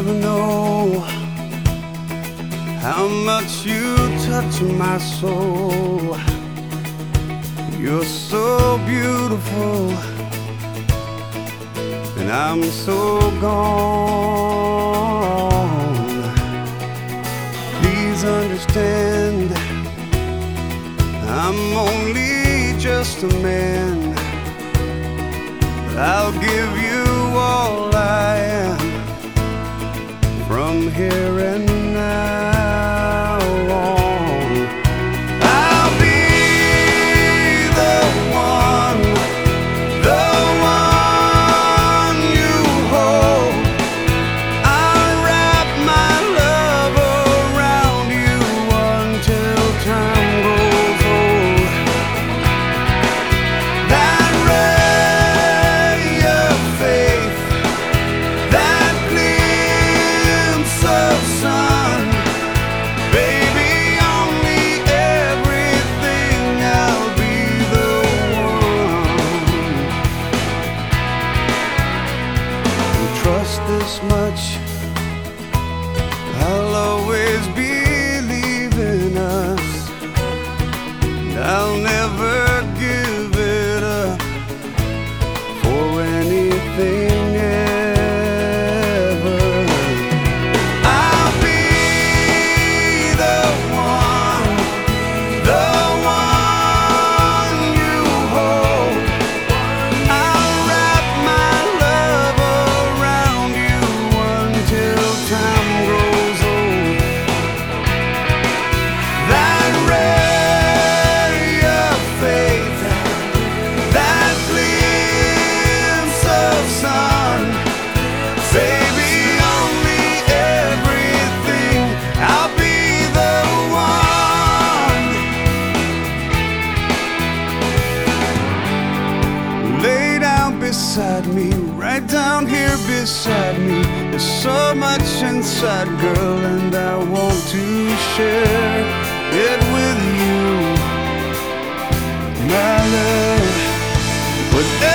never know how much you touch my soul. You're so beautiful, and I'm so gone. Please understand, I'm only just a man, but I'll give you all I am from here and now on. I'll be the one you hold. I'll wrap my love around you until time grows old. That ray of faith, that glimpse of sun, baby, only everything. I'll be the one. Trust this much, I'll always believe in us, and I'll never give it up for anything ever. I'll be the one you hold. I'll wrap my love around you until time grows old. That ray of faith, that glimpse of sun, baby, only everything. I'll be the one. Lay down beside me, right down here beside me. There's so much inside, girl, and I want to share it with you, my love. Whatever